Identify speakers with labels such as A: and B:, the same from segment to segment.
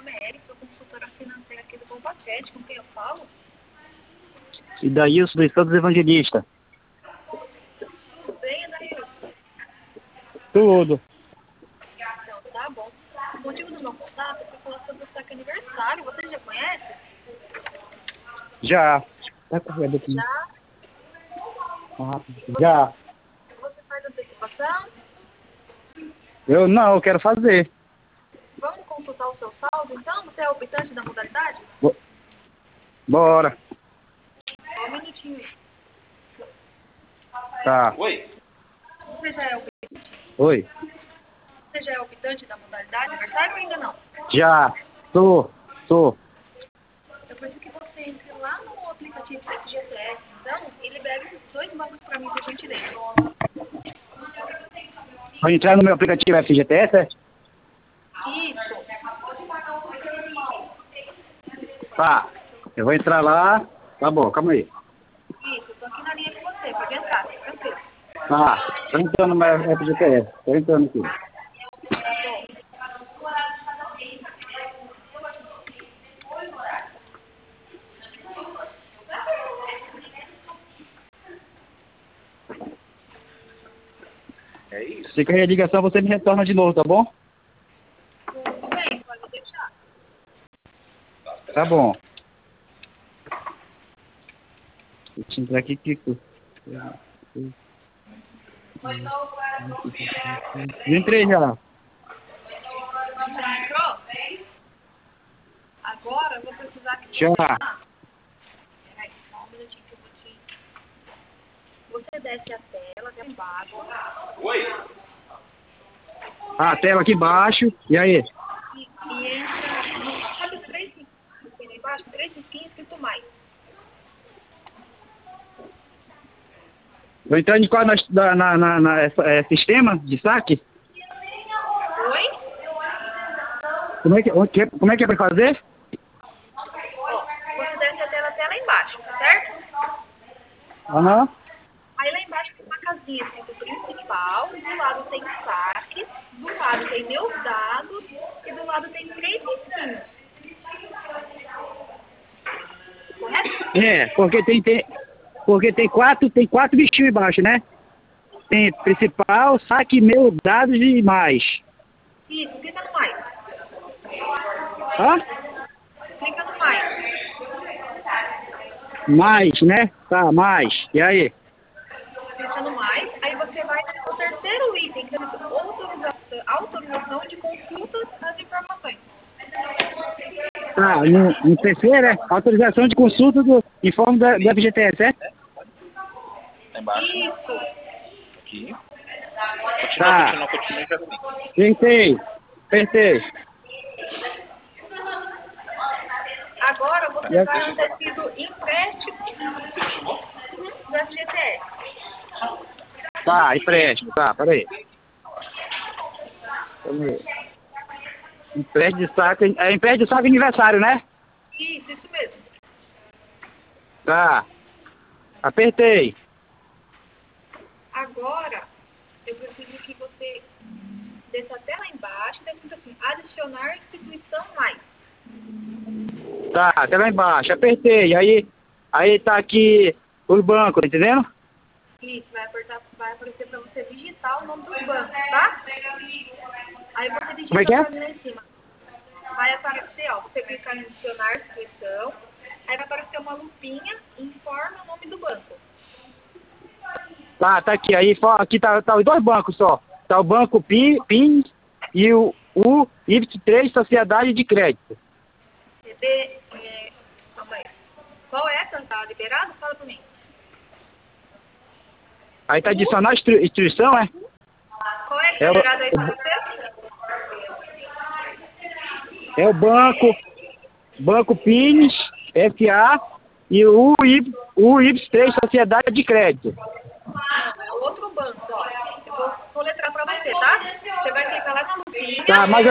A: Mary, sou consultora financeira aqui do Compacete, com quem eu falo?
B: E Daílson dos Santos Evangelista.
A: Tudo bem, Adair?
B: Tudo.
A: Então, tá bom. O motivo do meu contato é para falar sobre o seu aniversário. Você já conhece?
B: Já. Tá correndo aqui.
A: Já?
B: Já.
A: Você faz antecipação?
B: Eu quero fazer.
A: Vamos consultar o seu saldo, então? Você é optante da modalidade?
B: Bora.
A: Só um minutinho aí.
B: Tá.
C: Oi.
A: Você já é optante?
B: Oi.
A: Você já é optante da modalidade aniversário ou ainda não?
B: Já. Tô.
A: Eu preciso que você entre lá no aplicativo do FGTS, então, e libere 2 bancos para mim, por gentileza.
B: Vai entrar no meu aplicativo FGTS, é?
A: Isso.
B: Tá. Eu vou entrar lá. Tá bom, calma aí.
A: Isso, eu tô aqui na linha com você, pode entrar, fica tranquilo.
B: Tá. Tô entrando no meu FGTS. Tô entrando aqui.
A: Tá bom.
C: É isso.
B: Se cair a ligação, você me retorna de novo, tá bom?
A: Tudo bem, pode deixar.
B: Tá bom. Deixa eu entrar aqui, Kiko. Entrei já.
A: Já entrou? Agora eu vou precisar que
B: Já.
A: Peraí, só um minutinho que eu vou te... Você desce a tela até embaixo
C: Oi.
B: A tela aqui embaixo. E aí?
A: e entra no... Sabe os 3 risquinhos que tem lá embaixo? 3 risquinhos escrito mais.
B: Vou entrar em qual sistema de saque?
A: Oi?
B: Como é que é pra fazer?
A: Ó, você desce a tela até lá embaixo, certo?
B: Aham.
A: Aí lá embaixo tem uma casinha escrito principal, do lado tem saque, do lado tem meus dados e do lado tem 3 risquinhos. Correto?
B: É, porque tem quatro bichinhos embaixo, né? Tem principal, saque, meu, dados e mais.
A: Isso, clica no mais.
B: Hã?
A: Clica no mais.
B: Mais, né? Tá, mais. E aí?
A: Clica no mais, aí você vai no terceiro item, que é autorização de consultas às informações.
B: Tá, no terceiro é autorização de consulta do informe do FGTS, é?
C: Lá embaixo.
A: Isso.
C: Aqui.
B: Tá.
C: Continua já assim.
B: Apertei.
A: Agora você vai no tecido empréstimo do FGTS.
B: Tá, empréstimo. Tá, peraí. Empréstimo de saque. É empréstimo de saque aniversário, né?
A: Isso mesmo.
B: Tá. Apertei.
A: Agora, eu preciso que você desça até lá embaixo, tá escrito assim, adicionar instituição mais.
B: Tá, até lá embaixo. Apertei. Aí tá aqui os bancos, tá entendendo?
A: Isso, vai aparecer para você digitar o nome dos bancos, tá? Aí você digita
B: Como é que é?
A: pra mim lá em cima. Vai aparecer, ó, você clicar em adicionar instituição, aí vai aparecer uma lupinha, informa o nome do banco.
B: Tá aqui. Aí aqui tá os dois bancos só. Tá o banco PIN e o Y3 Sociedade de Crédito.
A: Calma aí. Qual é essa? Tá liberado? Fala pra mim.
B: Aí tá adicionar instituição, é?
A: Qual é que tá liberado aí pra você?
B: É o Banco PINS, SA e o Y3 Sociedade de Crédito.
A: Não, é outro banco, ó. Eu vou soletrar pra você, tá? Você vai clicar lá na lupinha.
B: Tá, mas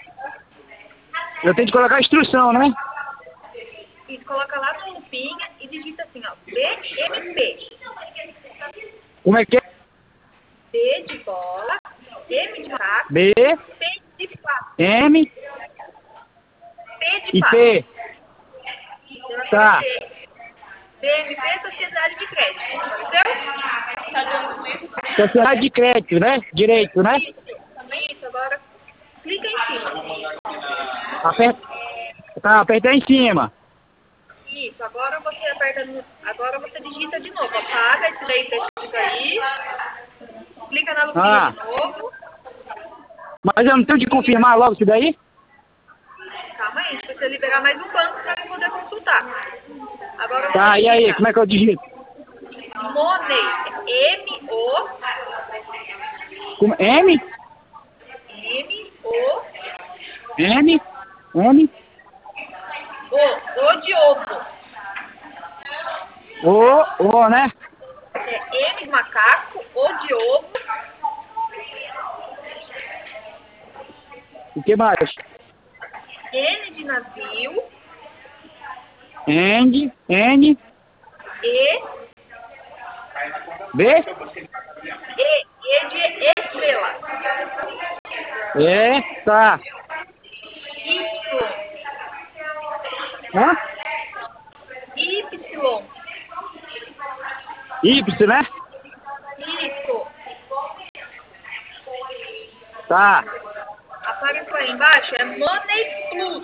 B: eu tenho que colocar a instrução, né?
A: E coloca lá na lupinha e digita assim, ó. BMP.
B: Como é que é?
A: B de bola, M de macaco,
B: B,
A: P de pato.
B: M, IP. Tá.
A: BMP, Sociedade de Crédito. Entendeu?
B: Sociedade de crédito, né? Direito, né?
A: Isso, agora clica em cima.
B: Aperta. Tá, apertei em cima.
A: Isso, agora você aperta agora você digita de novo. Apaga esse daí pra aí. Clica na lupinha de novo.
B: Mas eu não tenho de confirmar logo isso daí?
A: Calma aí, precisa liberar mais um banco para poder consultar. Agora
B: Tá, e aí, como é que eu digito?
A: Money, M-O.
B: M?
A: M-O.
B: M? M?
A: O de ovo.
B: O, né?
A: É M de macaco, O de ovo.
B: O que mais?
A: N de navio.
B: N,
A: E.
B: B?
A: E de estrela.
B: Tá.
A: Y.
B: Hã?
A: Y.
B: Y, né?
A: Isso.
B: Tá.
A: Apareceu aí embaixo, é Money Plus.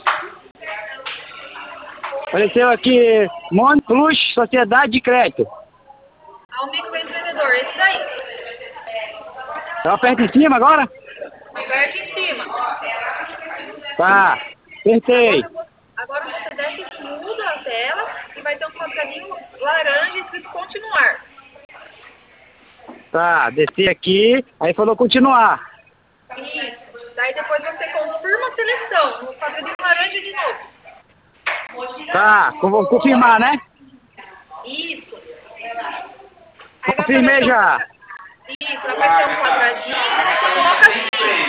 B: Apareceu aqui, Mon Plus, Sociedade de Crédito.
A: Ao microempreendedor, esse daí.
B: Eu aperto em cima agora?
A: Aperte em cima.
B: Tá. Apertei.
A: Agora você desce tudo a tela e vai ter um quadradinho laranja escrito continuar.
B: Tá, desci aqui, aí falou continuar.
A: Isso. Daí depois você confirma a seleção no quadradinho laranja de novo.
B: Tá, vou confirmar, né?
A: Isso. Aí vai
B: Confirmei
A: aparecer
B: já.
A: Isso, vai aparecer um quadradinho e você coloca assim.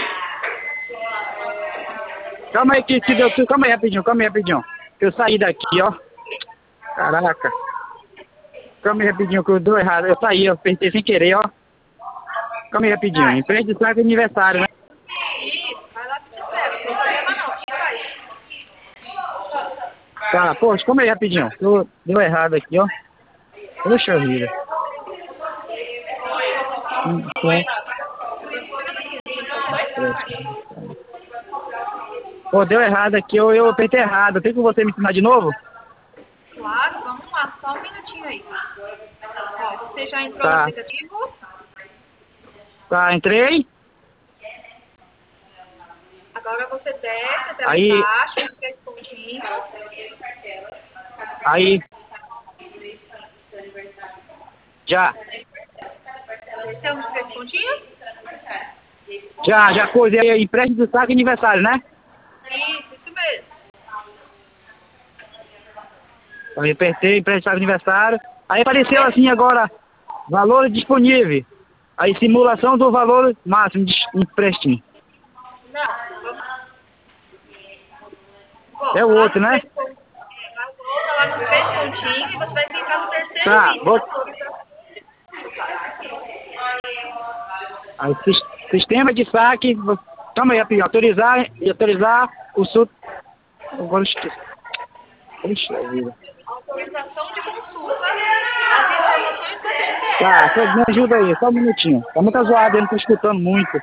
B: Calma aí, que deu tudo. Calma aí rapidinho. Que eu saí daqui, ó. Caraca. Calma aí rapidinho, que eu dou errado. Eu saí, eu apertei sem querer, ó. Calma aí rapidinho. Empresa de saco aniversário, né?
A: Isso, vai lá que você pega. Não tem problema não, fica aí.
B: Tá, poxa, calma aí rapidinho. Deu errado aqui, ó. Poxa vida. Pô, deu errado aqui, eu apertei errado. Tem como você me ensinar de novo?
A: Claro, vamos lá, só um minutinho aí. Ó, você já entrou
B: Tá.
A: no aplicativo?
B: Tá, entrei.
A: Agora você desce até
B: Aí.
A: baixo, os 3 pontinhos.
B: Aí. Já.
A: Desceu nos 3 pontinhos?
B: Já coisa aí, empréstimo do saco aniversário, né?
A: Isso mesmo.
B: Eu apertei, empréstimo do saco aniversário. Aí apareceu assim agora, valor disponível. Aí simulação do valor máximo de empréstimo.
A: Não, vamos. Bom,
B: É o outro, né?
A: Volta lá nos 3 pontinhos e você vai clicar no terceiro
B: Tá,
A: item.
B: vou. Aí, sistema de saque. Calma aí, rapidinho. Autorizar o sul. Agora esqueci. Puxa vida.
A: Autorização de consulta. As informações que você quer.
B: Tá, só me ajuda aí, só um minutinho. Tá muito zoado, eu não tô escutando muito.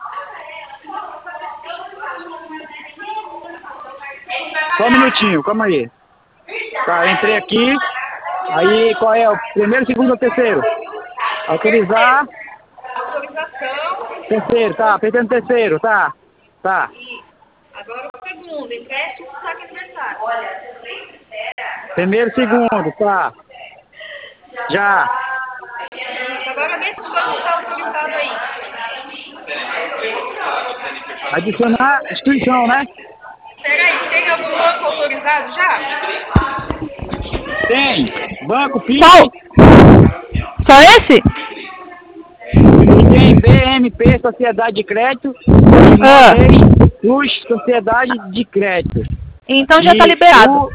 B: Só um minutinho, calma aí. Tá, entrei aqui. Aí, qual é? O primeiro, segundo ou terceiro? Autorizar.
A: Autorização.
B: Terceiro, tá, apertando terceiro, tá. Tá.
A: Isso. Agora o segundo, empréstimo do saque aniversário.
B: Primeiro, segundo, tá. Já.
A: Isso. Agora vê se o banco está autorizado aí.
B: Adicionar instituição, né?
A: Peraí, tem algum banco autorizado já?
B: Tem. Banco PIN.
D: Qual? Só esse?
B: E tem BMP, Sociedade de Crédito.
D: Ah.
B: Tem Plus, Sociedade de Crédito.
D: Então já
B: E
D: tá liberado.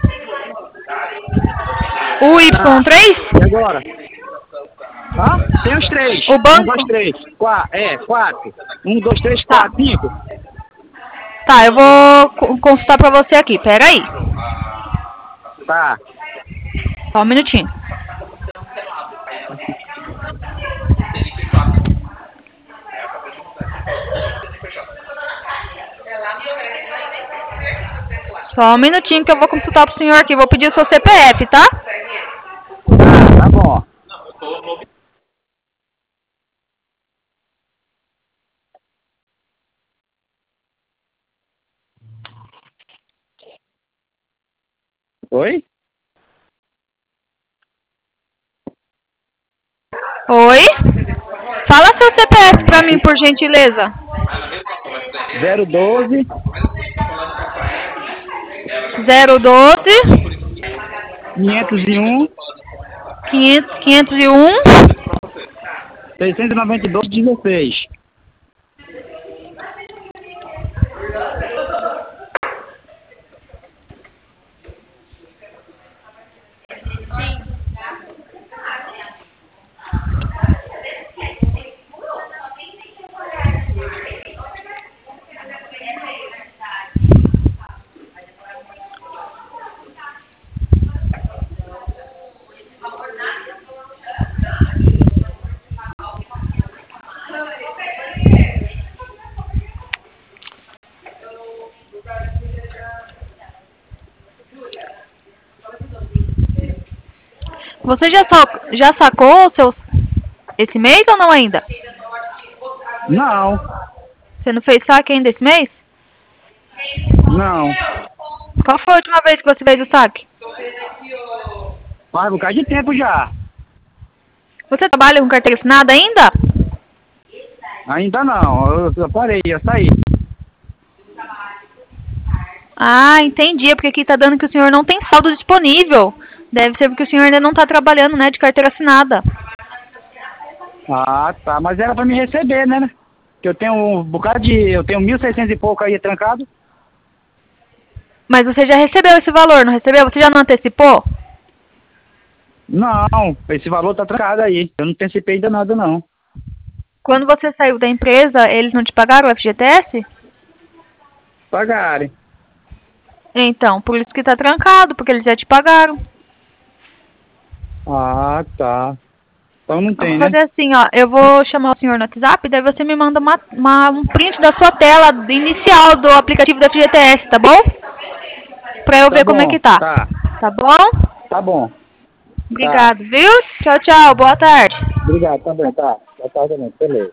D: O Y3?
B: E agora? Ah, tem os 3.
D: O banco?
B: 1, 2, 3. 4. 1, 2, 3,
D: Tá.
B: 4, 5.
D: Tá, eu vou consultar pra você aqui, pera aí.
B: Tá.
D: Só um minutinho. Só um minutinho que eu vou consultar pro senhor aqui. Vou pedir o seu CPF, tá?
B: Tá bom. Oi?
D: Oi? Fala seu CPF pra mim, por gentileza.
B: 012
D: 012
B: 501
D: 501
B: 692 16.
D: Você já sacou esse mês ou não ainda?
B: Não,
D: Você não fez saque ainda esse mês?
B: não.
D: Qual foi a última vez que você fez o saque?
B: Faz um bocado de tempo já.
D: Você trabalha com carteira assinada ainda?
B: Ainda não, eu parei, eu saí.
D: Ah, entendi. É porque aqui tá dando que o senhor não tem saldo disponível. Deve ser porque o senhor ainda não tá trabalhando, né, de carteira assinada.
B: Ah, tá, mas era pra me receber, né? Que eu tenho um bocado de... Eu tenho 1.600 e pouco aí trancado.
D: Mas você já recebeu esse valor, não recebeu? Você já não antecipou?
B: Não, esse valor tá trancado aí. Eu não antecipei ainda nada, não.
D: Quando você saiu da empresa, eles não te pagaram o FGTS?
B: Pagarem.
D: Então, por isso que tá trancado, porque eles já te pagaram.
B: Ah, tá. Então não tem,
D: Vamos
B: né?
D: fazer assim, ó. Eu vou chamar o senhor no WhatsApp, daí você me manda um print da sua tela inicial do aplicativo da FGTS, tá bom? Pra eu
B: Tá
D: ver como é
B: bom,
D: que tá.
B: tá.
D: Tá bom?
B: Tá bom.
D: Obrigado, viu? Tchau, tchau. Boa tarde.
B: Obrigado, também, tá. Boa tarde também, beleza.